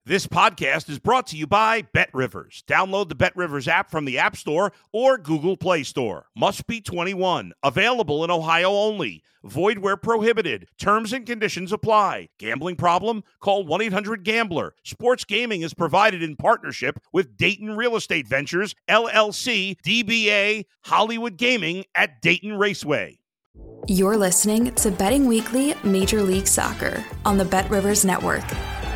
This podcast is brought to you by BetRivers. Download the BetRivers app from the App Store or Google Play Store. Must be 21. Available in Ohio only. Void where prohibited. Terms and conditions apply. Gambling problem? Call 1-800-GAMBLER. Sports gaming is provided in partnership with Dayton Real Estate Ventures, LLC, DBA, Hollywood Gaming at Dayton Raceway. You're listening to Betting Weekly Major League Soccer on the BetRivers Network.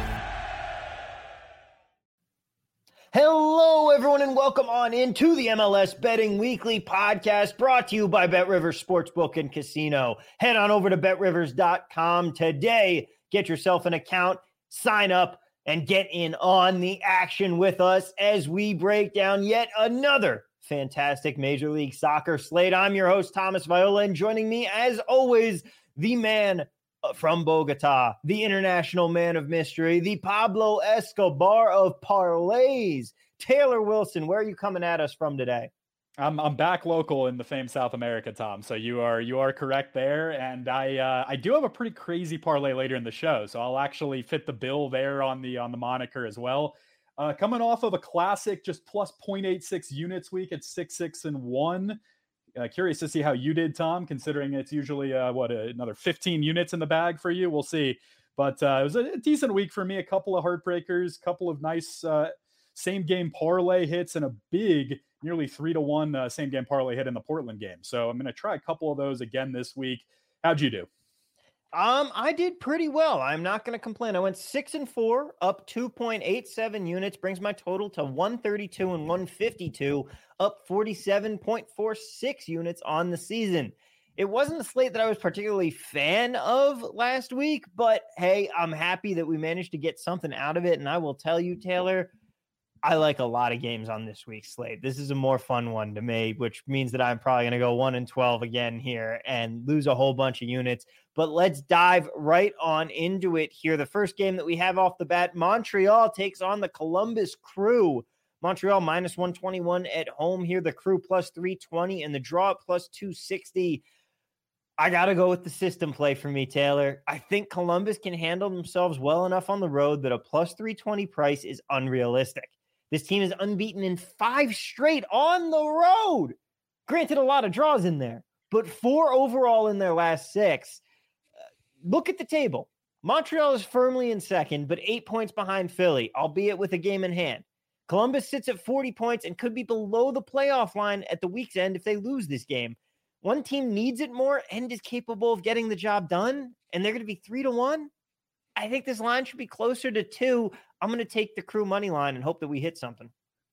Hello, everyone, and welcome on into the MLS Betting Weekly podcast brought to you by BetRivers Sportsbook and Casino. Head on over to BetRivers.com today. Get yourself an account, sign up, and get in on the action with us as we break down yet another fantastic Major League Soccer slate. I'm your host, Thomas Viola, and joining me, as always, the man from Bogota, the international man of mystery, the Pablo Escobar of parlays, Taylor Wilson. Where are you coming at us from today? I'm back local in the famed South America, Tom. So you are correct there, and I do have a pretty crazy parlay later in the show, so I'll actually fit the bill there on the moniker as well. Coming off of a classic, just plus 0.86 units week at 6-6-1. Curious to see how you did, Tom, considering it's usually, another 15 units in the bag for you. We'll see. But it was a decent week for me. A couple of heartbreakers, couple of nice same-game parlay hits, and a big, nearly 3-1 same-game parlay hit in the Portland game. So I'm going to try a couple of those again this week. How'd you do? I did pretty well. I'm not going to complain. I went 6-4, up 2.87 units, brings my total to 132 and 152, up 47.46 units on the season. It wasn't a slate that I was particularly fan of last week, but hey, I'm happy that we managed to get something out of it. And I will tell you, Taylor, I like a lot of games on this week's slate. This is a more fun one to me, which means that I'm probably going to go 1-12 again here and lose a whole bunch of units. But let's dive right on into it here. The first game that we have off the bat, Montreal takes on the Columbus Crew. Montreal minus 121 at home here. The Crew plus 320 and the draw plus 260. I got to go with the system play for me, Taylor. I think Columbus can handle themselves well enough on the road that a plus 320 price is unrealistic. This team is unbeaten in 5 straight on the road. Granted, a lot of draws in there, but 4 overall in their last 6. Look at the table. Montreal is firmly in second, but 8 points behind Philly, albeit with a game in hand. Columbus sits at 40 points and could be below the playoff line at the week's end if they lose this game. One team needs it more and is capable of getting the job done, and they're going to be 3-1. I think this line should be closer to 2. I'm going to take the Crew money line and hope that we hit something.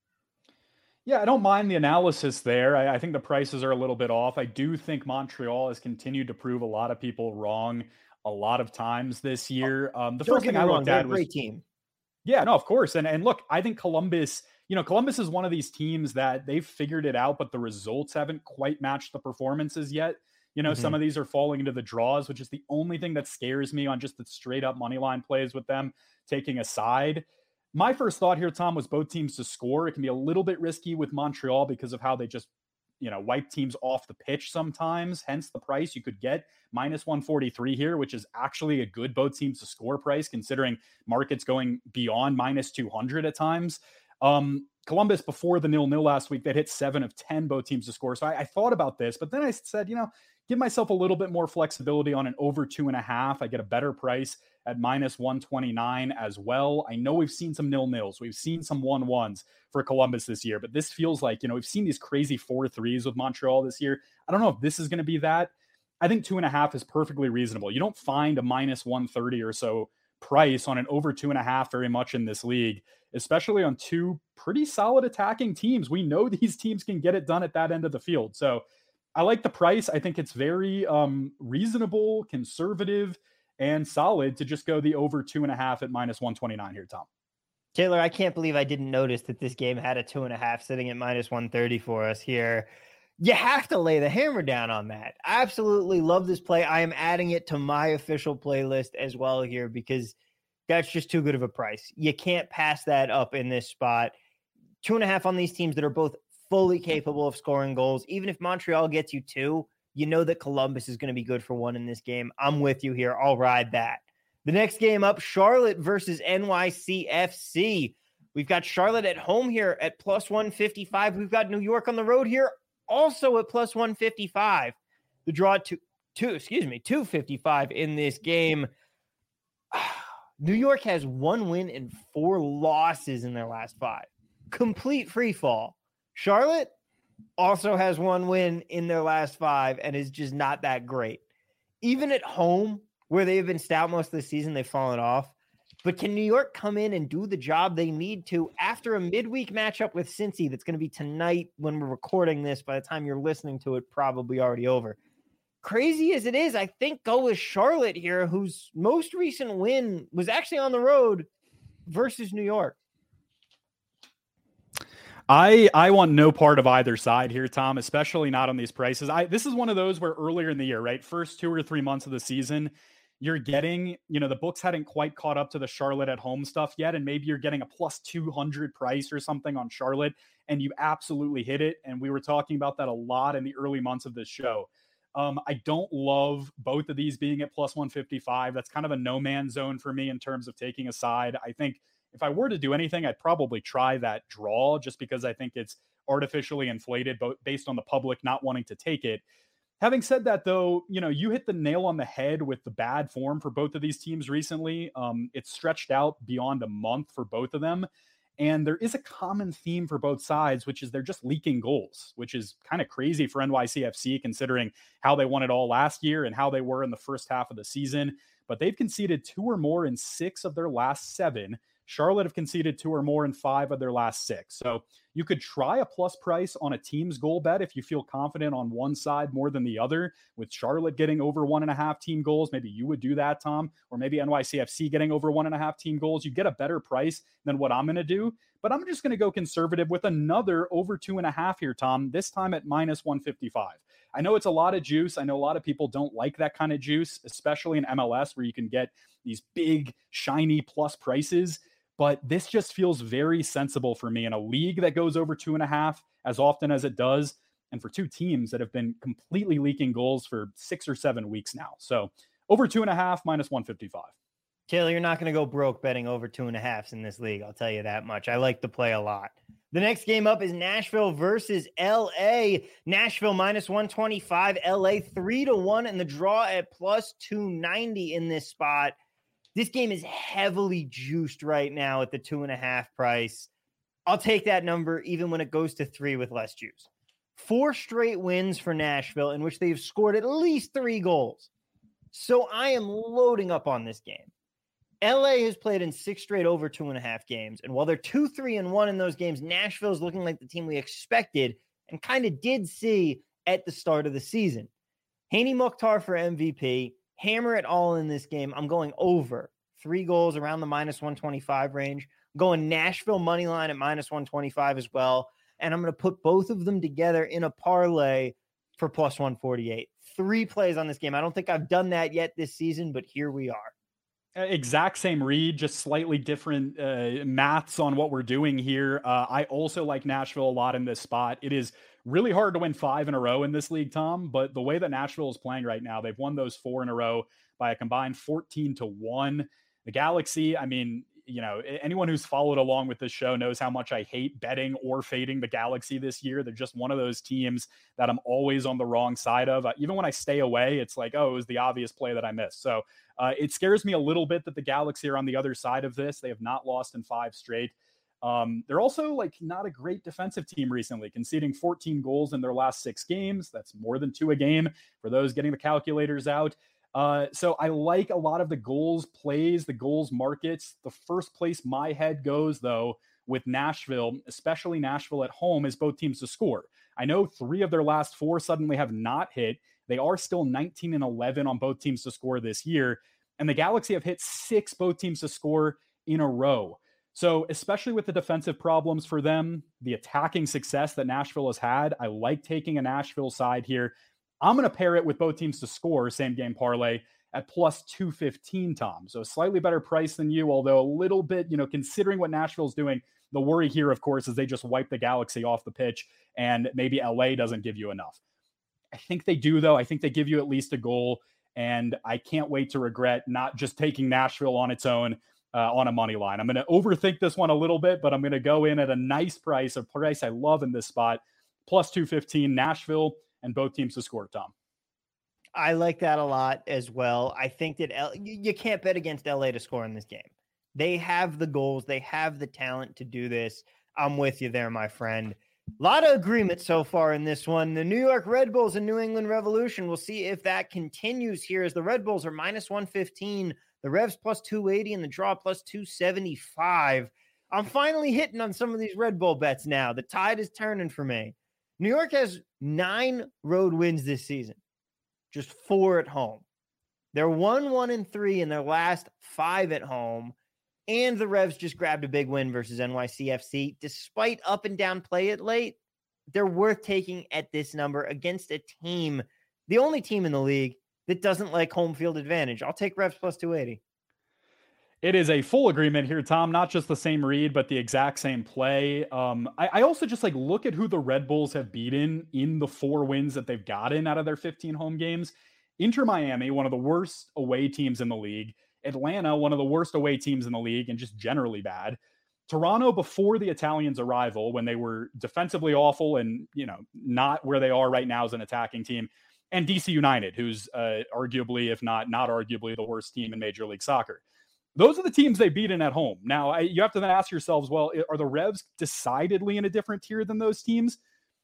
Yeah, I don't mind the analysis there. I think the prices are a little bit off. I do think Montreal has continued to prove a lot of people wrong a lot of times this year. The first thing I looked at was great team. Yeah, no, of course. And look, I think Columbus is one of these teams that they've figured it out, but the results haven't quite matched the performances yet. Some of these are falling into the draws, which is the only thing that scares me on just the straight up money line plays with them taking a side. My first thought here, Tom, was both teams to score. It can be a little bit risky with Montreal because of how they just, wipe teams off the pitch sometimes. Hence the price you could get minus 143 here, which is actually a good both teams to score price considering markets going beyond minus 200 at times. Columbus, before the 0-0 last week, they'd hit 7 of 10 both teams to score. So I thought about this, but then I said, give myself a little bit more flexibility on an over 2.5. I get a better price at minus 129 as well. I know we've seen some 0-0s. We've seen some 1-1s for Columbus this year, but this feels like, we've seen these crazy 4-3s with Montreal this year. I don't know if this is going to be that. I think 2.5 is perfectly reasonable. You don't find a minus 130 or so price on an over 2.5 very much in this league, especially on 2 pretty solid attacking teams. We know these teams can get it done at that end of the field. So I like the price. I think it's very reasonable, conservative, and solid to just go the over 2.5 at minus 129 here, Tom. Taylor, I can't believe I didn't notice that this game had a 2.5 sitting at minus 130 for us here. You have to lay the hammer down on that. I absolutely love this play. I am adding it to my official playlist as well here because that's just too good of a price. You can't pass that up in this spot. 2.5 on these teams that are both fully capable of scoring goals. Even if Montreal gets you 2, you know that Columbus is going to be good for 1 in this game. I'm with you here. I'll ride that. The next game up, Charlotte versus NYCFC. We've got Charlotte at home here at plus 155. We've got New York on the road here also at plus 155. The draw at 255 in this game. New York has 1 win and 4 losses in their last 5. Complete free fall. Charlotte also has 1 win in their last 5 and is just not that great. Even at home, where they have been stout most of the season, they've fallen off. But can New York come in and do the job they need to after a midweek matchup with Cincy that's going to be tonight when we're recording this? By the time you're listening to it, probably already over. Crazy as it is, I think go with Charlotte here, whose most recent win was actually on the road versus New York. I want no part of either side here, Tom, especially not on these prices. This is one of those where earlier in the year, right, first 2 or 3 months of the season, you're getting, the books hadn't quite caught up to the Charlotte at home stuff yet, and maybe you're getting a plus 200 price or something on Charlotte, and you absolutely hit it. And we were talking about that a lot in the early months of this show. I don't love both of these being at plus 155. That's kind of a no man's zone for me in terms of taking a side. I think if I were to do anything, I'd probably try that draw just because I think it's artificially inflated based on the public not wanting to take it. Having said that, though, you hit the nail on the head with the bad form for both of these teams recently. It's stretched out beyond a month for both of them. And there is a common theme for both sides, which is they're just leaking goals, which is kind of crazy for NYCFC considering how they won it all last year and how they were in the first half of the season. But they've conceded 2 or more in 6 of their last 7. Charlotte have conceded 2 or more in 5 of their last 6. So you could try a plus price on a team's goal bet if you feel confident on one side more than the other. With Charlotte getting over 1.5 team goals, maybe you would do that, Tom, or maybe NYCFC getting over 1.5 team goals. You get a better price than what I'm going to do. But I'm just going to go conservative with another over 2.5 here, Tom, this time at minus 155. I know it's a lot of juice. I know a lot of people don't like that kind of juice, especially in MLS where you can get these big, shiny plus prices. But this just feels very sensible for me in a league that goes over 2.5 as often as it does. And for 2 teams that have been completely leaking goals for 6 or 7 weeks now. So over 2.5 minus 155. Taylor, you're not going to go broke betting over 2.5s in this league. I'll tell you that much. I like the play a lot. The next game up is Nashville versus LA. Nashville minus 125, LA 3-1, and the draw at plus 290 in this spot. This game is heavily juiced right now at the 2.5 price. I'll take that number even when it goes to 3 with less juice. 4 straight wins for Nashville in which they've scored at least 3 goals. So I am loading up on this game. LA has played in 6 straight over 2.5 games. And while they're 2-3-1 in those games, Nashville is looking like the team we expected and kind of did see at the start of the season. Haney Mukhtar for MVP. Hammer it all in this game. I'm going over 3 goals around the minus 125 range. I'm going Nashville money line at minus 125 as well. And I'm going to put both of them together in a parlay for plus 148. 3 plays on this game. I don't think I've done that yet this season, but here we are. Exact same read, just slightly different maths on what we're doing here. I also like Nashville a lot in this spot. It is really hard to win 5 in a row in this league, Tom, but the way that Nashville is playing right now, they've won those 4 in a row by a combined 14-1. The Galaxy, I mean, anyone who's followed along with this show knows how much I hate betting or fading the Galaxy this year. They're just one of those teams that I'm always on the wrong side of. Even when I stay away, it's like, oh, it was the obvious play that I missed. So it scares me a little bit that the Galaxy are on the other side of this. They have not lost in 5 straight. They're also not a great defensive team recently, conceding 14 goals in their last 6 games. That's more than 2 a game for those getting the calculators out. So I like a lot of the goals plays, the goals markets. The first place my head goes, though, with Nashville, especially Nashville at home, is both teams to score. I know 3 of their last 4 suddenly have not hit. They are still 19-11 on both teams to score this year. And the Galaxy have hit 6 both teams to score in a row. So especially with the defensive problems for them, the attacking success that Nashville has had, I like taking a Nashville side here. I'm going to pair it with both teams to score, same game parlay, at plus 215, Tom. So a slightly better price than you, although a little bit, considering what Nashville's doing, the worry here, of course, is they just wipe the Galaxy off the pitch and maybe LA doesn't give you enough. I think they do, though. I think they give you at least a goal. And I can't wait to regret not just taking Nashville on its own on a money line. I'm going to overthink this one a little bit, but I'm going to go in at a nice price, a price I love in this spot, plus 215 Nashville and both teams to score, Tom. I like that a lot as well. I think that you can't bet against LA to score in this game. They have the goals. They have the talent to do this. I'm with you there, my friend. A lot of agreement so far in this one. The New York Red Bulls and New England Revolution. We'll see if that continues here as the Red Bulls are minus 115, the Revs plus 280, and the draw plus 275. I'm finally hitting on some of these Red Bull bets now. The tide is turning for me. New York has 9 road wins this season, just 4 at home. They're 1-1-3 in their last 5 at home. And the Revs just grabbed a big win versus NYCFC. Despite up and down play it late, they're worth taking at this number against a team, the only team in the league that doesn't like home field advantage. I'll take Revs plus 280. It is a full agreement here, Tom. Not just the same read, but the exact same play. I also just look at who the Red Bulls have beaten in the 4 wins that they've gotten out of their 15 home games. Inter Miami, one of the worst away teams in the league. Atlanta, one of the worst away teams in the league and just generally bad. Toronto, before the Italians' arrival, when they were defensively awful and, not where they are right now as an attacking team. And DC United, who's arguably, if not arguably, the worst team in Major League Soccer. Those are the teams they've beaten at home. Now, you have to then ask yourselves, well, are the Revs decidedly in a different tier than those teams?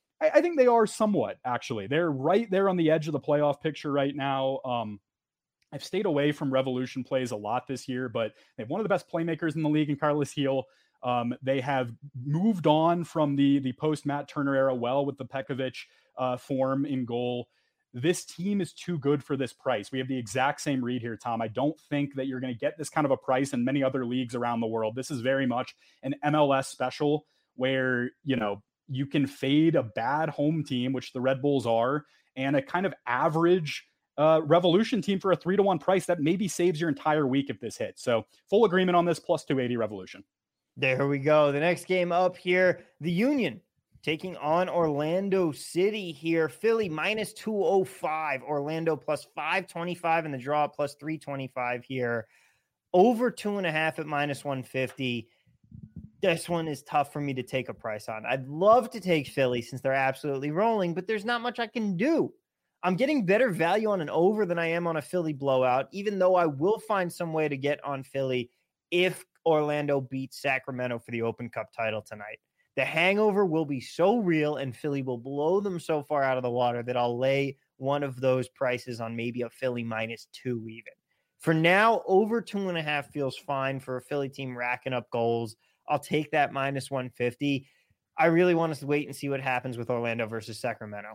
I think they are somewhat, actually. They're right there on the edge of the playoff picture right now. I've stayed away from Revolution plays a lot this year, but they have one of the best playmakers in the league in Carlos Gil. They have moved on from the post-Matt Turner era well with the Pekovic form in goal. This team is too good for this price. We have the exact same read here, Tom. I don't think that you're going to get this kind of a price in many other leagues around the world. This is very much an MLS special where, you can fade a bad home team, which the Red Bulls are, and a kind of average Revolution team for a 3-1 price that maybe saves your entire week if this hits. So full agreement on this, plus 280 Revolution. There we go. The next game up here, the Union taking on Orlando City here. Philly minus 205, Orlando plus 525, and the draw plus 325 here. Over 2.5 at minus 150. This one is tough for me to take a price on. I'd love to take Philly since they're absolutely rolling, but there's not much I can do. I'm getting better value on an over than I am on a Philly blowout, even though I will find some way to get on Philly if Orlando beats Sacramento for the Open Cup title tonight. The hangover will be so real and Philly will blow them so far out of the water that I'll lay one of those prices on maybe a Philly minus 2 even. For now, over 2.5 feels fine for a Philly team racking up goals. I'll take that minus 150. I really want us to wait and see what happens with Orlando versus Sacramento.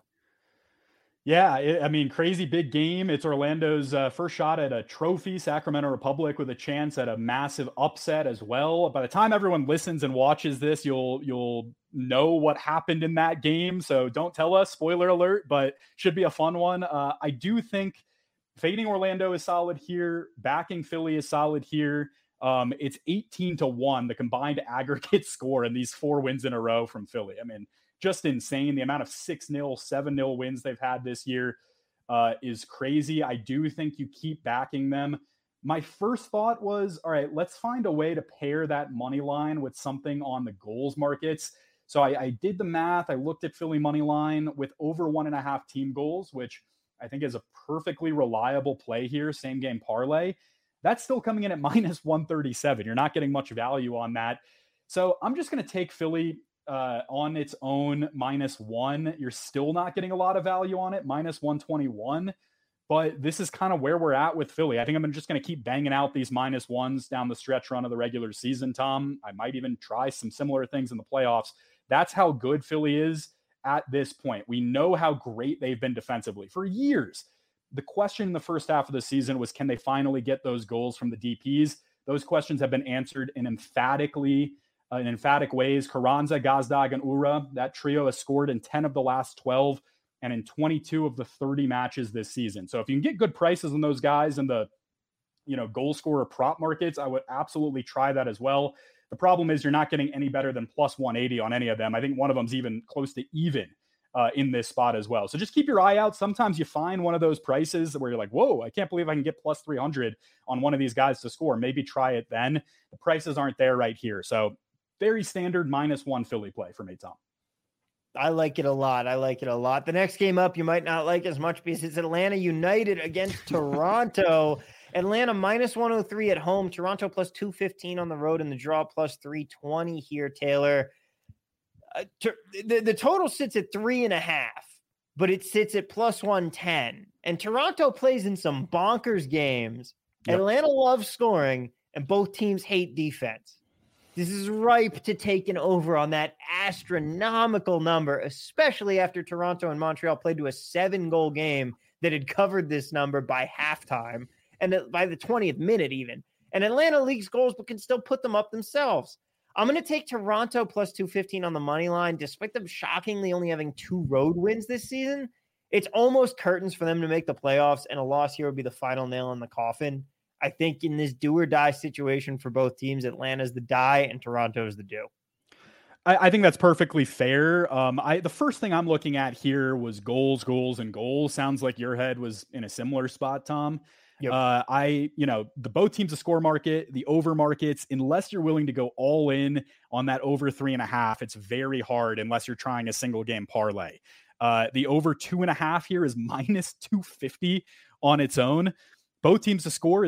Yeah, crazy big game. It's Orlando's first shot at a trophy, Sacramento Republic, with a chance at a massive upset as well. By the time everyone listens and watches this, you'll know what happened in that game. So don't tell us, spoiler alert, but should be a fun one. I do think fading Orlando is solid here. Backing Philly is solid here. It's 18-1, the combined aggregate score in these 4 wins in a row from Philly. Just insane. The amount of 6-0, 7-0 wins they've had this year is crazy. I do think you keep backing them. My first thought was, all right, let's find a way to pair that money line with something on the goals markets. So I did the math. I looked at Philly money line with over 1.5 team goals, which I think is a perfectly reliable play here. Same game parlay. That's still coming in at minus 137. You're not getting much value on that. So I'm just going to take Philly on its own -1. You're still not getting a lot of value on it, minus 121. But this is kind of where we're at with Philly. I think I'm just going to keep banging out these -1s down the stretch run of the regular season, Tom. I might even try some similar things in the playoffs. That's how good Philly is at this point. We know how great they've been defensively for years. The question in the first half of the season was, can they finally get those goals from the DPs? Those questions have been answered in emphatic ways. Carranza, Gazdag, and Ura, that trio has scored in 10 of the last 12 and in 22 of the 30 matches this season. So if you can get good prices on those guys in the goal scorer prop markets, I would absolutely try that as well. The problem is you're not getting any better than plus 180 on any of them. I think one of them's even close to even in this spot as well. So just keep your eye out. Sometimes you find one of those prices where you're like, whoa, I can't believe I can get plus 300 on one of these guys to score. Maybe try it then. The prices aren't there right here. So very standard -1 Philly play for me, Tom. I like it a lot. The next game up, you might not like as much because it's Atlanta United against Toronto. Atlanta -103 at home. Toronto plus 215 on the road, and the draw plus 320 here, Taylor. The total sits at 3.5, but it sits at plus 110. And Toronto plays in some bonkers games. Yep. Atlanta loves scoring, and both teams hate defense. This is ripe to take an over on that astronomical number, especially after Toronto and Montreal played to a 7-goal game that had covered this number by halftime and by the 20th minute even. And Atlanta leaks goals but can still put them up themselves. I'm going to take Toronto plus 215 on the money line, despite them shockingly only having 2 road wins this season. It's almost curtains for them to make the playoffs, and a loss here would be the final nail in the coffin. I think in this do or die situation for both teams, Atlanta's the die and Toronto's the do. I think that's perfectly fair. The first thing I'm looking at here was goals. Sounds like your head was in a similar spot, Tom. Yep. The both teams to score market, the over markets, unless you're willing to go all in on that over 3.5, it's very hard unless you're trying a single game parlay. The over 2.5 here is -250 on its own. Both teams to score is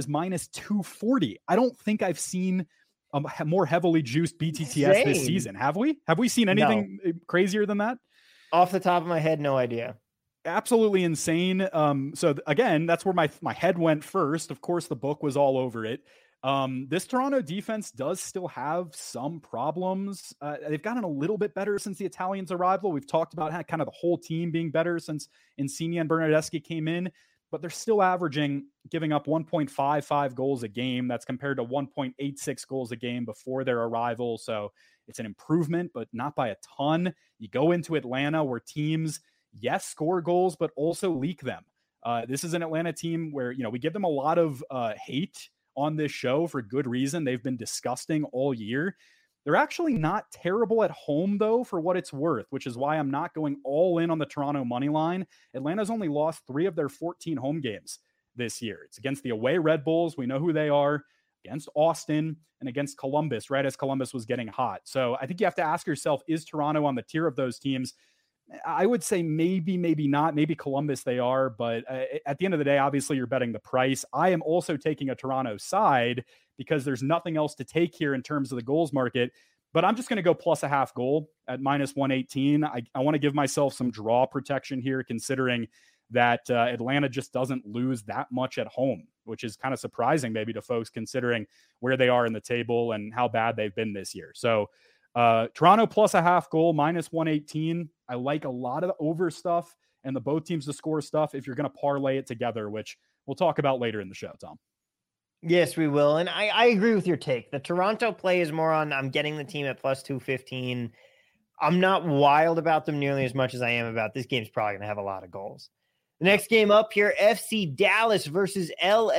-240. I don't think I've seen a more heavily juiced BTTS this season. Have we? Have we seen anything crazier than that? Off the top of my head, no idea. Absolutely insane. Again, that's where my head went first. Of course, the book was all over it. This Toronto defense does still have some problems. They've gotten a little bit better since the Italians' arrival. We've talked about how kind of the whole team being better since Insigne and Bernardeschi came in. But they're still giving up 1.55 goals a game. That's compared to 1.86 goals a game before their arrival. So it's an improvement, but not by a ton. You go into Atlanta where teams, yes, score goals, but also leak them. This is an Atlanta team where, we give them a lot of hate on this show for good reason. They've been disgusting all year. They're actually not terrible at home, though, for what it's worth, which is why I'm not going all in on the Toronto money line. Atlanta's only lost 3 of their 14 home games this year. It's against the away Red Bulls. We know who they are, against Austin, and against Columbus, right as Columbus was getting hot. So I think you have to ask yourself, is Toronto on the tier of those teams? I would say maybe not. Maybe Columbus they are. But at the end of the day, obviously, you're betting the price. I am also taking a Toronto side because there's nothing else to take here in terms of the goals market. But I'm just going to go plus a half goal at -118. I want to give myself some draw protection here, considering that Atlanta just doesn't lose that much at home, which is kind of surprising maybe to folks considering where they are in the table and how bad they've been this year. So Toronto plus a half goal, -118. I like a lot of the over stuff and the both teams to score stuff if you're going to parlay it together, which we'll talk about later in the show, Tom. Yes, we will. And I agree with your take. The Toronto play is more on I'm getting the team at plus 215. I'm not wild about them nearly as much as I am about this game's probably going to have a lot of goals. The next game up here, FC Dallas versus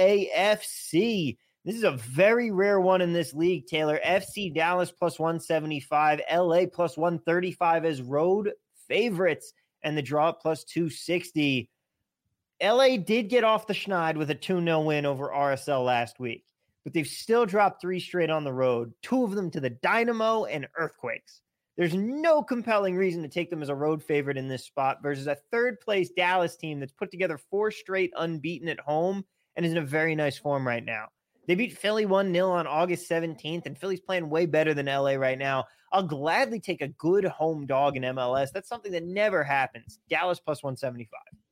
LAFC. This is a very rare one in this league, Taylor. FC Dallas plus 175, LA plus 135 as road favorites, and the draw plus 260. LA did get off the schneid with a 2-0 win over RSL last week, but they've still dropped 3 straight on the road, 2 of them to the Dynamo and Earthquakes. There's no compelling reason to take them as a road favorite in this spot versus a third-place Dallas team that's put together 4 straight unbeaten at home and is in a very nice form right now. They beat Philly 1-0 on August 17th, and Philly's playing way better than LA right now. I'll gladly take a good home dog in MLS. That's something that never happens. Dallas plus 175.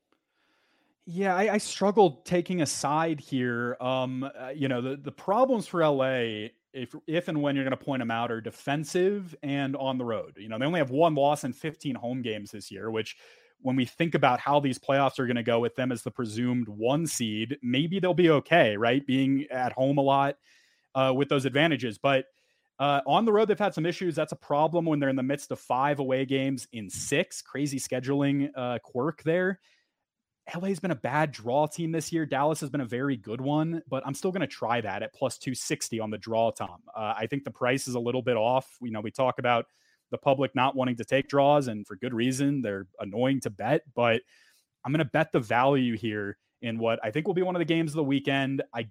Yeah, I struggled taking a side here. The problems for LA, if and when you're going to point them out, are defensive and on the road. They only have 1 loss in 15 home games this year, which when we think about how these playoffs are going to go with them as the presumed 1 seed, maybe they'll be okay, right? Being at home a lot with those advantages. But on the road, they've had some issues. That's a problem when they're in the midst of 5 away games in 6. Crazy scheduling quirk there. LA's been a bad draw team this year. Dallas has been a very good one, but I'm still going to try that at plus 260 on the draw, Tom. I think the price is a little bit off. We talk about the public not wanting to take draws, and for good reason. They're annoying to bet, but I'm going to bet the value here in what I think will be one of the games of the weekend. I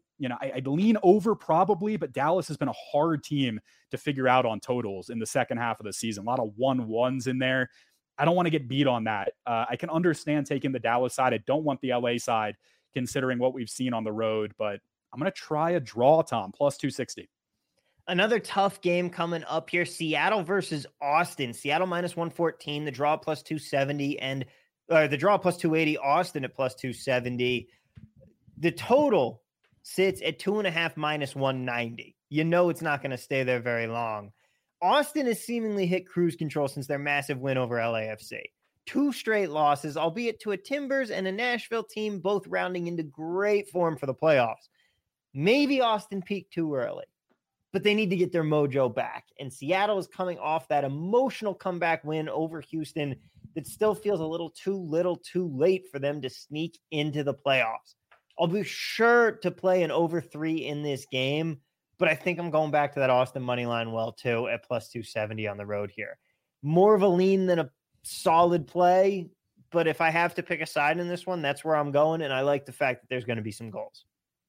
lean over probably, but Dallas has been a hard team to figure out on totals in the second half of the season. A lot of 1-1s in there. I don't want to get beat on that. I can understand taking the Dallas side. I don't want the LA side considering what we've seen on the road, but I'm going to try a draw, Tom, plus 260. Another tough game coming up here. Seattle versus Austin. Seattle minus 114, the draw plus 270, and the draw plus 280, Austin at plus 270. The total sits at 2.5 minus 190. You know it's not going to stay there very long. Austin has seemingly hit cruise control since their massive win over LAFC. 2 straight losses, albeit to a Timbers and a Nashville team, both rounding into great form for the playoffs. Maybe Austin peaked too early, but they need to get their mojo back. And Seattle is coming off that emotional comeback win over Houston that still feels a little too late for them to sneak into the playoffs. I'll be sure to play an over 3 in this game, but I think I'm going back to that Austin money line well too at plus 270 on the road here. More of a lean than a solid play, but if I have to pick a side in this one, that's where I'm going, and I like the fact that there's going to be some goals.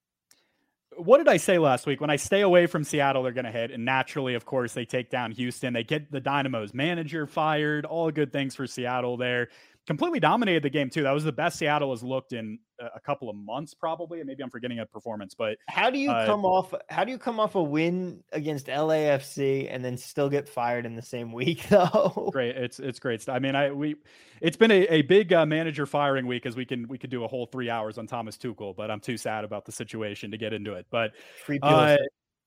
What did I say last week? When I stay away from Seattle, they're going to hit, and naturally, of course, they take down Houston. They get the Dynamo's manager fired. All good things for Seattle there. Completely dominated the game too. That was the best Seattle has looked in a couple of months, probably. Maybe I'm forgetting a performance, but how do you come off a win against LAFC and then still get fired in the same week, though? Great, it's great. I mean, it's been a big manager firing week, as we could do a whole 3 hours on Thomas Tuchel, but I'm too sad about the situation to get into it. But yeah,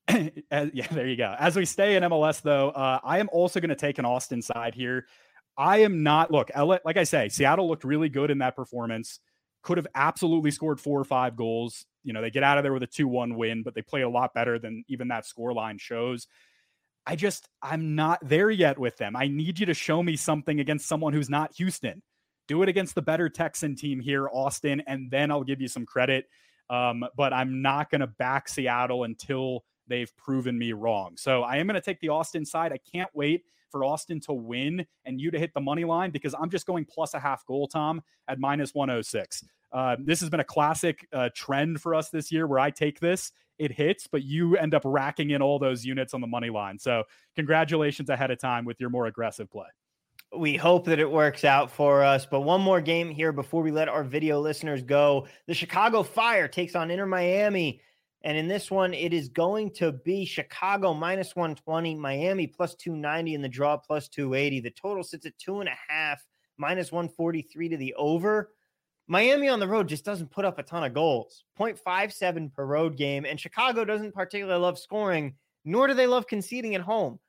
there you go. As we stay in MLS, though, I am also going to take an Austin side here. I am not, look, like I say, Seattle looked really good in that performance. Could have absolutely scored 4 or 5 goals. You know, they get out of there with a 2-1 win, but they play a lot better than even that scoreline shows. I'm not there yet with them. I need you to show me something against someone who's not Houston. Do it against the better Texan team here, Austin, and then I'll give you some credit. But I'm not going to back Seattle until they've proven me wrong. So I am going to take the Austin side. I can't wait for Austin to win and you to hit the money line, because I'm just going plus a half goal, Tom, at minus 106. This has been a classic trend for us this year where I take this, it hits, but you end up racking in all those units on the money line. So congratulations ahead of time with your more aggressive play. We hope that it works out for us. But one more game here before we let our video listeners go. The Chicago Fire takes on Inter Miami. And in this one, it is going to be Chicago minus 120, Miami plus 290, and the draw plus 280. The total sits at 2.5, minus 143 to the over. Miami on the road just doesn't put up a ton of goals. 0.57 per road game. And Chicago doesn't particularly love scoring, nor do they love conceding at home.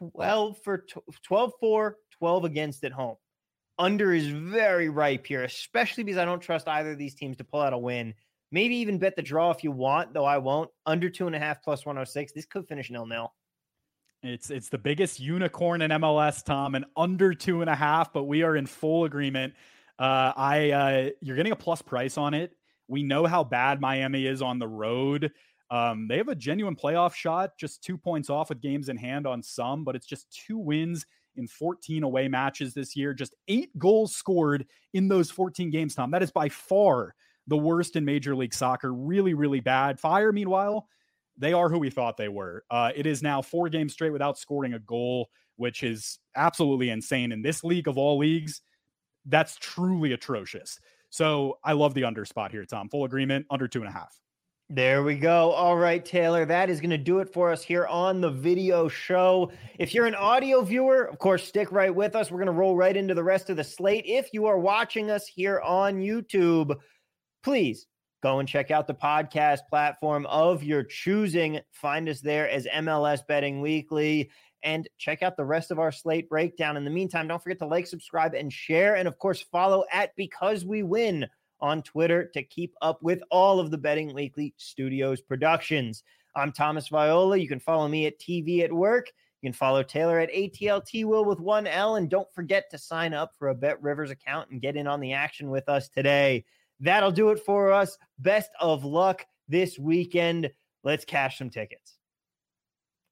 12-4, 12 against at home. Under is very ripe here, especially because I don't trust either of these teams to pull out a win. Maybe even bet the draw if you want, though I won't. Under 2.5 plus 106. This could finish 0-0. It's the biggest unicorn in MLS, Tom, and under 2.5, but we are in full agreement. You're getting a plus price on it. We know how bad Miami is on the road. They have a genuine playoff shot, just 2 points off with games in hand on some, but it's just 2 wins in 14 away matches this year. Just 8 goals scored in those 14 games, Tom. That is by far the worst in Major League Soccer. Really, really bad. Fire, meanwhile, they are who we thought they were. It is now 4 games straight without scoring a goal, which is absolutely insane. In this league of all leagues, that's truly atrocious. So I love the under spot here, Tom. Full agreement, under 2.5. There we go. All right, Taylor, that is going to do it for us here on the video show. If you're an audio viewer, of course, stick right with us. We're going to roll right into the rest of the slate. If you are watching us here on YouTube, please go and check out the podcast platform of your choosing. Find us there as MLS Betting Weekly and check out the rest of our slate breakdown. In the meantime, don't forget to like, subscribe, and share. And of course, follow at Because We Win on Twitter to keep up with all of the Betting Weekly Studios productions. I'm Thomas Viola. You can follow me at TV at Work. You can follow Taylor at ATLTwill with 1L. And don't forget to sign up for a Bet Rivers account and get in on the action with us today. That'll do it for us. Best of luck this weekend. Let's cash some tickets.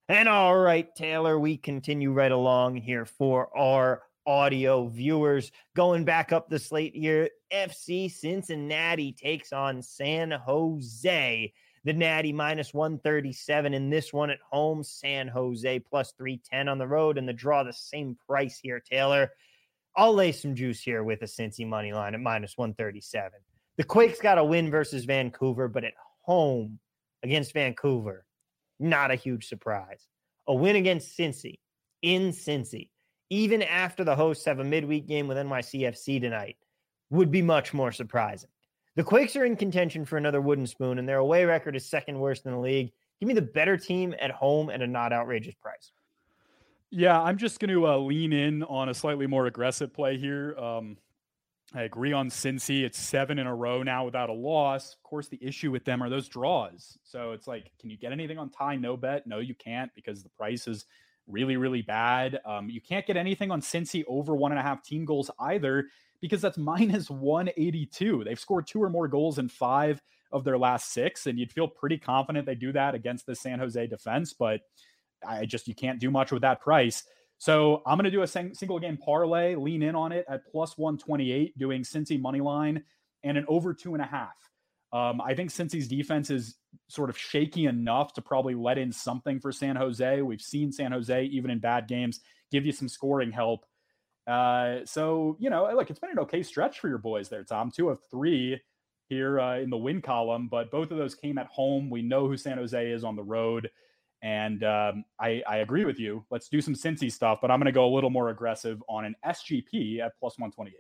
And all right, Taylor, we continue right along here for our audio viewers. Going back up the slate here, FC Cincinnati takes on San Jose. The Natty minus 137 in this one at home. San Jose plus 310 on the road, and the draw the same price here, Taylor. I'll lay some juice here with a Cincy money line at minus 137. The Quakes got a win versus Vancouver, but at home against Vancouver, not a huge surprise. A win against Cincy in Cincy, even after the hosts have a midweek game with NYCFC tonight, would be much more surprising. The Quakes are in contention for another wooden spoon, and their away record is second worst in the league. Give me the better team at home at a not outrageous price. Yeah, I'm just going to lean in on a slightly more aggressive play here. I agree on Cincy. It's 7 in a row now without a loss. Of course, the issue with them are those draws. So it's like, can you get anything on Ty No Bet? No, you can't, because the price is really, really bad. You can't get anything on Cincy over 1.5 team goals either, because that's minus 182. They've scored 2 or more goals in 5 of their last 6, and you'd feel pretty confident they do that against the San Jose defense, but you can't do much with that price. So I'm going to do a single game parlay, lean in on it at plus 128, doing Cincy money line and an over 2.5. I think Cincy's defense is sort of shaky enough to probably let in something for San Jose. We've seen San Jose, even in bad games, give you some scoring help. So, look, it's been an okay stretch for your boys there, Tom. 2 of 3 here in the win column, but both of those came at home. We know who San Jose is on the road. And I agree with you. Let's do some Cincy stuff, but I'm going to go a little more aggressive on an SGP at plus 128.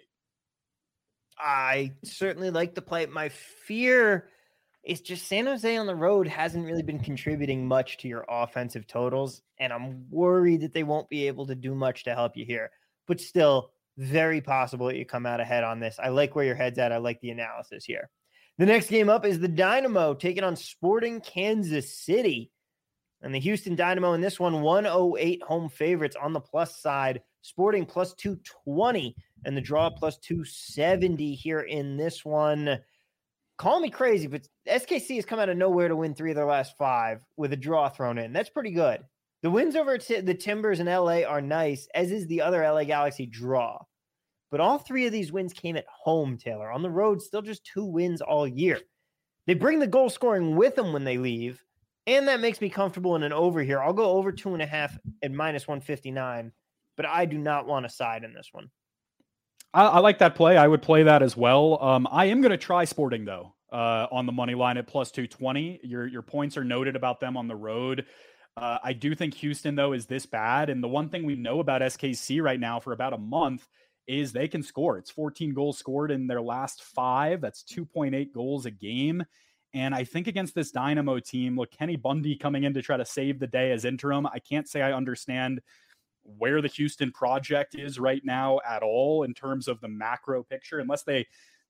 I certainly like the play. My fear is just San Jose on the road hasn't really been contributing much to your offensive totals, and I'm worried that they won't be able to do much to help you here. But still, very possible that you come out ahead on this. I like where your head's at. I like the analysis here. The next game up is the Dynamo taking on Sporting Kansas City. And the Houston Dynamo in this one, 108 home favorites on the plus side. Sporting plus 220 and the draw plus 270 here in this one. Call me crazy, but SKC has come out of nowhere to win 3 of their last 5 with a draw thrown in. That's pretty good. The wins over the Timbers in LA are nice, as is the other LA Galaxy draw. But all 3 of these wins came at home, Taylor. On the road, still just 2 wins all year. They bring the goal scoring with them when they leave. And that makes me comfortable in an over here. I'll go over 2.5 at minus 159, but I do not want a side in this one. I like that play. I would play that as well. I am going to try Sporting, though, on the money line at plus 220. Your points are noted about them on the road. I do think Houston, though, is this bad. And the one thing we know about SKC right now for about a month is they can score. It's 14 goals scored in their last 5. That's 2.8 goals a game. And I think against this Dynamo team, look, Kenny Bundy coming in to try to save the day as interim. I can't say I understand where the Houston project is right now at all in terms of the macro picture, unless they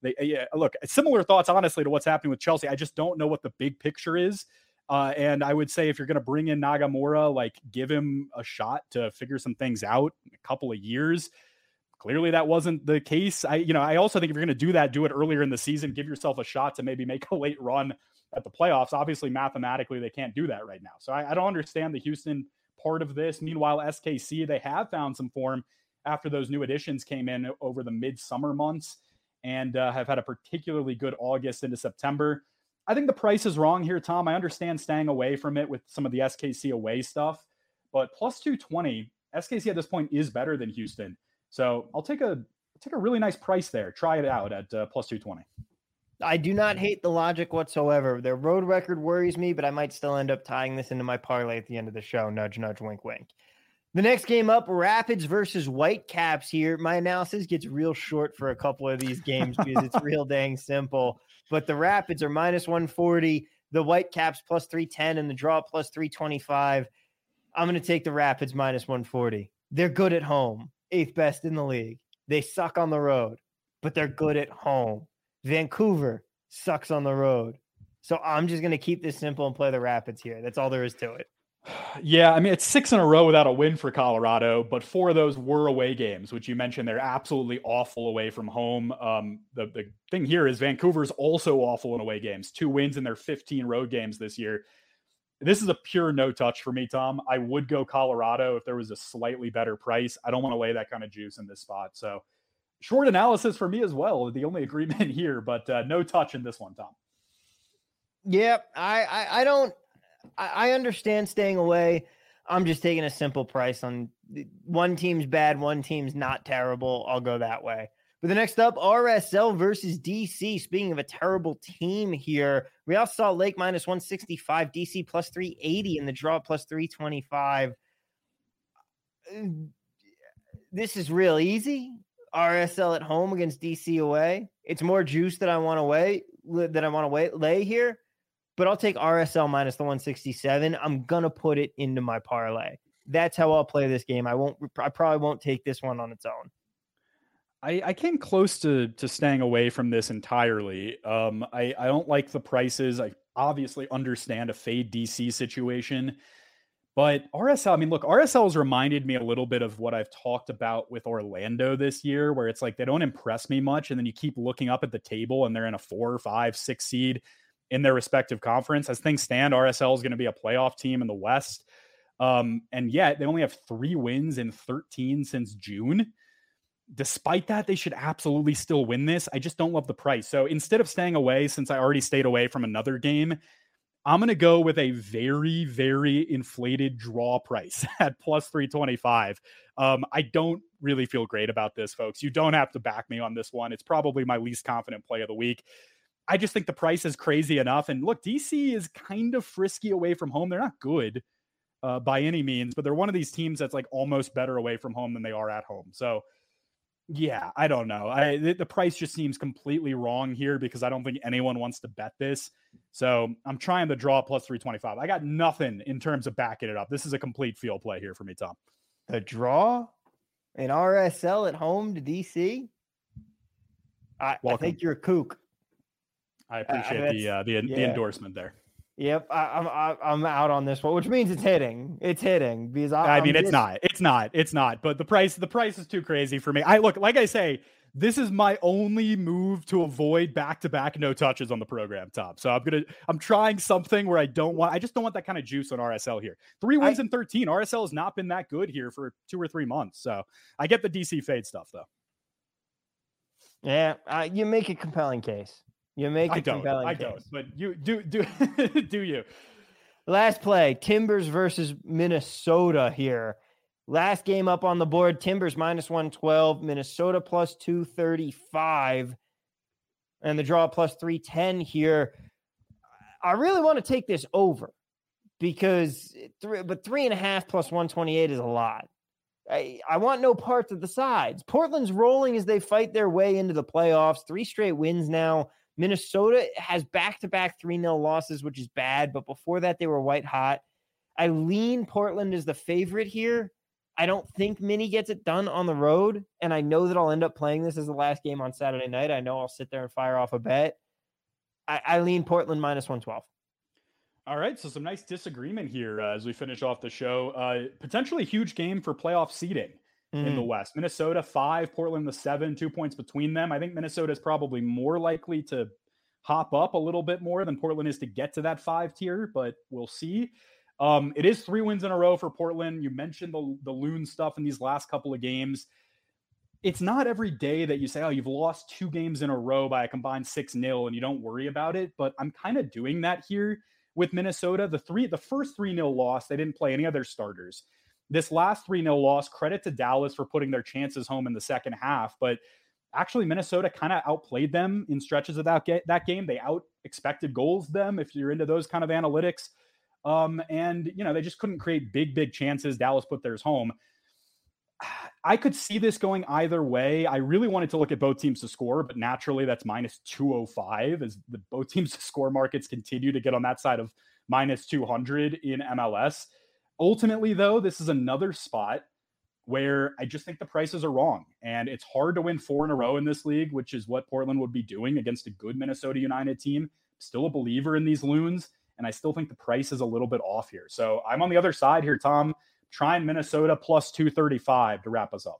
look, similar thoughts, honestly, to what's happening with Chelsea. I just don't know what the big picture is. And I would say if you're going to bring in Nagamura, like give him a shot to figure some things out in a couple of years. Clearly that wasn't the case. I also think if you're going to do that, do it earlier in the season, give yourself a shot to maybe make a late run at the playoffs. Obviously, mathematically, they can't do that right now. So I don't understand the Houston part of this. Meanwhile, SKC, they have found some form after those new additions came in over the midsummer months and have had a particularly good August into September. I think the price is wrong here, Tom. I understand staying away from it with some of the SKC away stuff, but plus 220, SKC at this point is better than Houston. So I'll take a really nice price there. Try it out at plus 220. I do not hate the logic whatsoever. Their road record worries me, but I might still end up tying this into my parlay at the end of the show. Nudge, nudge, wink, wink. The next game up, Rapids versus Whitecaps here. My analysis gets real short for a couple of these games because it's real dang simple. But the Rapids are minus 140, the Whitecaps plus 310, and the draw plus 325. I'm going to take the Rapids minus 140. They're good at home. 8th best in the league. They suck on the road, but they're good at home. Vancouver sucks on the road. So I'm just going to keep this simple and play the Rapids here. That's all there is to it. Yeah, I mean, it's 6 in a row without a win for Colorado, but 4 of those were away games, which you mentioned they're absolutely awful away from home. The thing here is Vancouver's also awful in away games. 2 wins in their 15 road games this year. this is a pure no touch for me, Tom. I would go Colorado if there was a slightly better price. I don't want to lay that kind of juice in this spot. So short analysis for me as well. The only agreement here, but no touch in this one, Tom. Yep. I understand staying away. I'm just taking a simple price on one team's bad, one team's not terrible. I'll go that way. But the next up, RSL versus DC. Speaking of a terrible team here, Real Salt Lake minus 165, DC plus 380, and the draw plus 325. This is real easy. RSL at home against DC away. It's more juice that I want to lay here, but I'll take RSL minus the 167. I'm gonna put it into my parlay. That's how I'll play this game. I probably won't take this one on its own. I came close to staying away from this entirely. I don't like the prices. I obviously understand a fade DC situation, but RSL, I mean, look, RSL has reminded me a little bit of what I've talked about with Orlando this year, where it's like they don't impress me much. And then you keep looking up at the table and they're in a 4, 5, 6 seed in their respective conference. As things stand, RSL is going to be a playoff team in the West. And yet they only have 3 wins in 13 since June. Despite that, they should absolutely still win this. I just don't love the price. So instead of staying away, since I already stayed away from another game, I'm going to go with a very, very inflated draw price at plus 325. I don't really feel great about this, folks. You don't have to back me on this one. It's probably my least confident play of the week. I just think the price is crazy enough. And look, DC is kind of frisky away from home. They're not good by any means, but they're one of these teams that's like almost better away from home than they are at home. So yeah, I don't know. The price just seems completely wrong here because I don't think anyone wants to bet this. So I'm trying to draw plus 325. I got nothing in terms of backing it up. This is a complete field play here for me, Tom. The draw? An RSL at home to DC? I think you're a kook. I appreciate the endorsement there. Yep, I'm out on this one, which means it's hitting. It's hitting because it's not. But the price is too crazy for me. Like I say, this is my only move to avoid back-to-back no touches on the program, Tom. So I'm trying something where I just don't want that kind of juice on RSL here. 3 wins in 13. RSL has not been that good here for 2 or 3 months. So I get the DC fade stuff though. Yeah, you make a compelling case. I don't, but you do do you. Last play, Timbers versus Minnesota here. Last game up on the board, Timbers minus 112, Minnesota plus 235, and the draw plus 310 here. I really want to take this over because 3.5 plus 128 is a lot. I want no parts of the sides. Portland's rolling as they fight their way into the playoffs. 3 straight wins now. Minnesota has back-to-back 3-0 losses, which is bad, but before that, they were white hot. I lean Portland as the favorite here. I don't think Minnie gets it done on the road, and I know that I'll end up playing this as the last game on Saturday night. I know I'll sit there and fire off a bet. I lean Portland minus 112. All right, so some nice disagreement here as we finish off the show. Potentially a huge game for playoff seeding. In the West. Minnesota 5, Portland the 7, 2 points between them. I think Minnesota is probably more likely to hop up a little bit more than Portland is to get to that 5 tier, but we'll see. It is 3 wins in a row for Portland. You mentioned the Loon stuff in these last couple of games. It's not every day that you say, oh, you've lost 2 games in a row by a combined 6-0 and you don't worry about it, but I'm kind of doing that here with Minnesota. The first 3-0 loss, they didn't play any other starters. This last 3-0 loss, credit to Dallas for putting their chances home in the second half, but actually Minnesota kind of outplayed them in stretches of that game. They out-expected goals them, if you're into those kind of analytics. And, they just couldn't create big chances. Dallas put theirs home. I could see this going either way. I really wanted to look at both teams to score, but naturally that's minus 205 as both teams to score markets continue to get on that side of minus 200 in MLS. Ultimately, though, this is another spot where I just think the prices are wrong. And it's hard to win 4 in a row in this league, which is what Portland would be doing against a good Minnesota United team. Still a believer in these Loons, and I still think the price is a little bit off here. So I'm on the other side here, Tom, trying Minnesota plus 235 to wrap us up.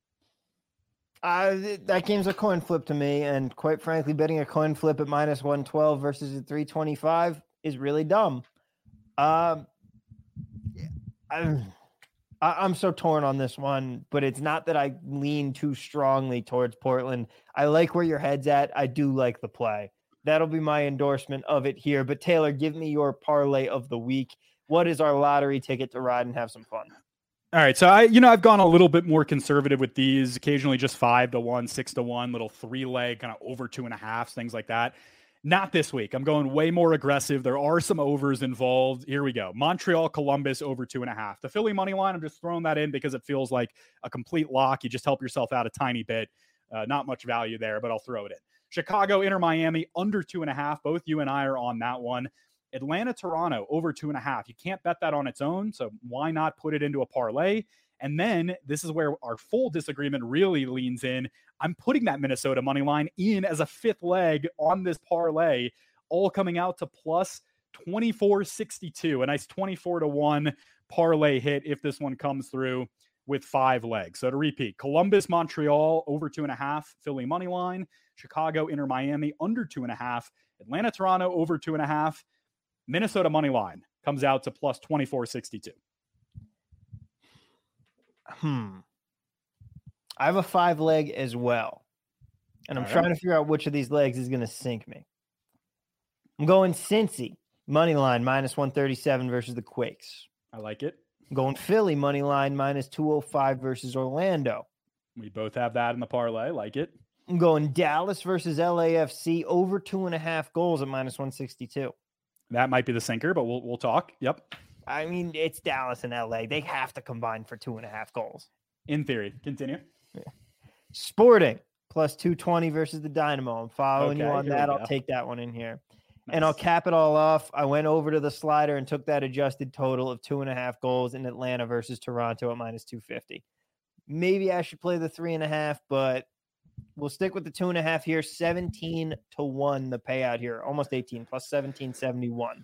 That game's a coin flip to me, and quite frankly, betting a coin flip at minus 112 versus at 325 is really dumb. I'm so torn on this one, but it's not that I lean too strongly towards Portland. I like where your head's at. I do like the play. That'll be my endorsement of it here. But Taylor, give me your parlay of the week. What is our lottery ticket to ride and have some fun? All right. So I've gone a little bit more conservative with these, occasionally just 5-1, 6-1, little 3-leg, kind of over 2.5, things like that. Not this week. I'm going way more aggressive. There are some overs involved. Here we go. Montreal, Columbus over 2.5. The Philly money line, I'm just throwing that in because it feels like a complete lock. You just help yourself out a tiny bit. Not much value there, but I'll throw it in. Chicago, Inter Miami under 2.5. Both you and I are on that one. Atlanta, Toronto over 2.5. You can't bet that on its own. So why not put it into a parlay? And then this is where our full disagreement really leans in. I'm putting that Minnesota money line in as a 5th leg on this parlay, all coming out to plus 24.62. A nice 24-1 parlay hit if this one comes through with 5 legs. So to repeat, Columbus, Montreal over 2.5, Philly money line, Chicago, Inter Miami under 2.5, Atlanta, Toronto over 2.5, Minnesota money line comes out to plus 24.62. I have a 5-leg as well. And I'm trying to figure out which of these legs is going to sink me. I'm going Cincy, money line, minus 137 versus the Quakes. I like it. I'm going Philly, money line, minus 205 versus Orlando. We both have that in the parlay. Like it. I'm going Dallas versus LAFC, over 2.5 goals at minus 162. That might be the sinker, but we'll talk. Yep. I mean, it's Dallas and LA. They have to combine for 2.5 goals. In theory. Continue. Yeah. Sporting, plus 220 versus the Dynamo. I'm following you on that. I'll take that one in here. Nice. And I'll cap it all off. I went over to the slider and took that adjusted total of 2.5 goals in Atlanta versus Toronto at minus 250. Maybe I should play the 3.5, but we'll stick with the 2.5 here. 17-1, the payout here. Almost 18, plus 1771.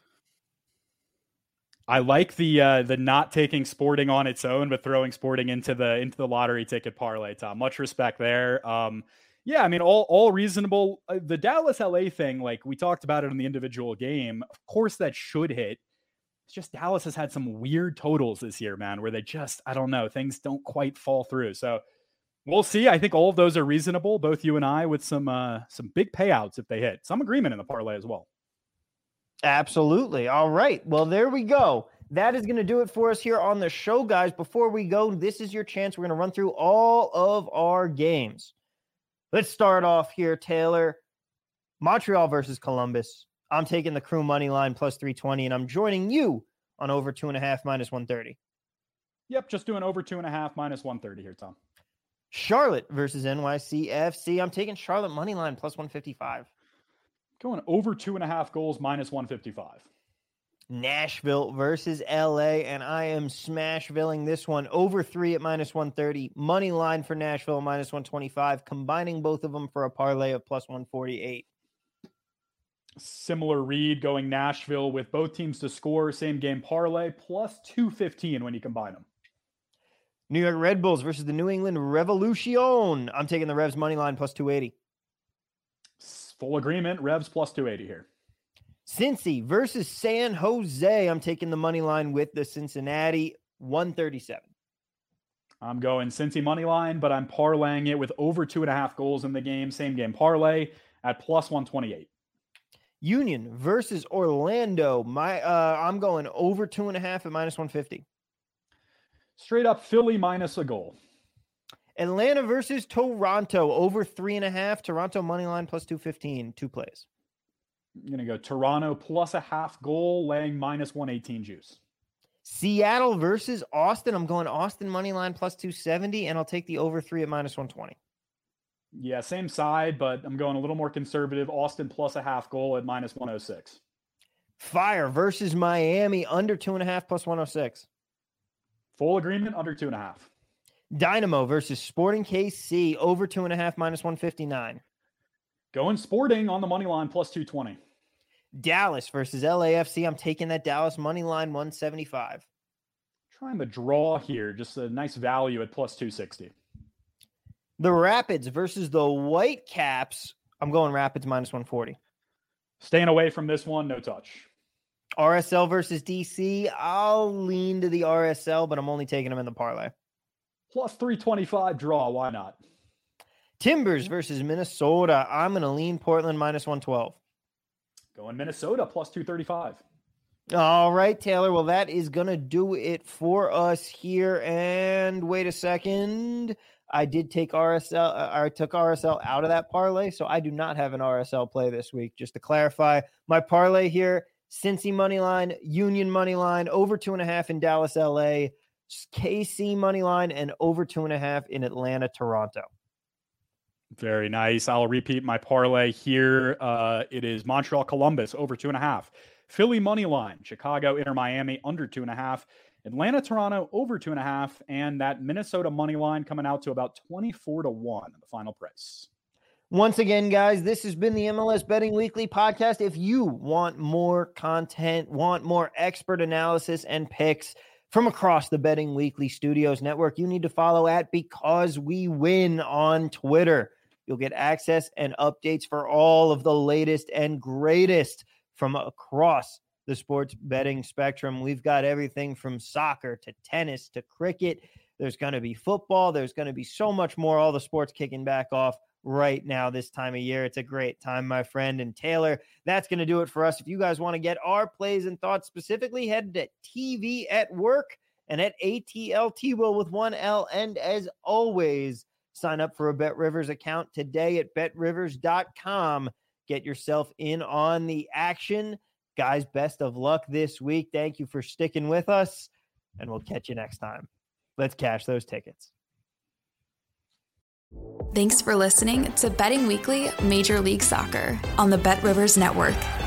I like the not taking Sporting on its own, but throwing Sporting into the lottery ticket parlay, Tom. Much respect there. Yeah, I mean, all reasonable. The Dallas LA thing, like we talked about it in the individual game, of course that should hit. It's just Dallas has had some weird totals this year, man, where they just, I don't know, things don't quite fall through. So we'll see. I think all of those are reasonable, both you and I, with some big payouts if they hit. Some agreement in the parlay as well. Absolutely. All right. Well, there we go. That is going to do it for us here on the show, guys. Before we go, this is your chance. We're going to run through all of our games. Let's start off here, Taylor. Montreal versus Columbus. I'm taking the Crew money line plus 320, and I'm joining you on over 2.5 minus 130. Yep, just doing over 2.5 minus 130 here, Tom. Charlotte versus NYCFC. I'm taking Charlotte money line plus 155. Going over 2.5 goals minus 155. Nashville versus LA, and I am smashvilling this one over 3 at minus 130. Money line for Nashville minus 125, combining both of them for a parlay of plus 148. Similar read, going Nashville with both teams to score, same game parlay, plus 215 when you combine them. New York Red Bulls versus the New England Revolution. I'm taking the Revs money line plus 280. Full agreement. Revs plus 280 here. Cincy versus San Jose. I'm taking the money line with the Cincinnati 137. I'm going Cincy money line, but I'm parlaying it with over 2.5 goals in the game. Same game parlay at plus 128. Union versus Orlando. I'm going over 2.5 at minus 150. Straight up Philly minus a goal. Atlanta versus Toronto, over 3.5. Toronto money line plus 215. 2 plays. I'm going to go Toronto plus a half goal, laying minus 118 juice. Seattle versus Austin. I'm going Austin money line plus 270, and I'll take the over 3 at minus 120. Yeah, same side, but I'm going a little more conservative. Austin plus a half goal at minus 106. Fire versus Miami, under 2.5 plus 106. Full agreement, under 2.5. Dynamo versus Sporting KC, over 2.5 minus 159. Going Sporting on the money line plus 220. Dallas versus LAFC. I'm taking that Dallas money line 175. Trying the draw here, just a nice value at plus 260. The Rapids versus the Whitecaps. I'm going Rapids minus 140. Staying away from this one, no touch. RSL versus DC. I'll lean to the RSL, but I'm only taking them in the parlay. Plus 325 draw. Why not? Timbers versus Minnesota. I'm going to lean Portland minus 112. Going Minnesota plus 235. All right, Taylor. Well, that is going to do it for us here. And wait a second. I did take RSL. I took RSL out of that parlay, so I do not have an RSL play this week. Just to clarify, my parlay here: Cincy money line, Union money line, over 2.5 in Dallas, LA, KC money line, and over 2.5 in Atlanta, Toronto. Very nice. I'll repeat my parlay here. It is Montreal Columbus over 2.5, Philly money line, Chicago Inter Miami under 2.5, Atlanta Toronto over 2.5, and that Minnesota money line coming out to about 24-1, the final price. Once again, guys, this has been the MLS Betting Weekly podcast. If you want more content, want more expert analysis and picks from across the Betting Weekly Studios network, you need to follow at Because We Win on Twitter. You'll get access and updates for all of the latest and greatest from across the sports betting spectrum. We've got everything from soccer to tennis to cricket. There's going to be football. There's going to be so much more. All the sports kicking back off right now this time of year. It's a great time, my friend. And Taylor, that's going to do it for us. If you guys want to get our plays and thoughts specifically, head to TV at Work and at ATLT Will with 1L. And as always, sign up for a BetRivers account today at betrivers.com. Get yourself in on the action. Guys, best of luck this week. Thank you for sticking with us, and we'll catch you next time. Let's cash those tickets. Thanks for listening to Betting Weekly Major League Soccer on the BetRivers Network.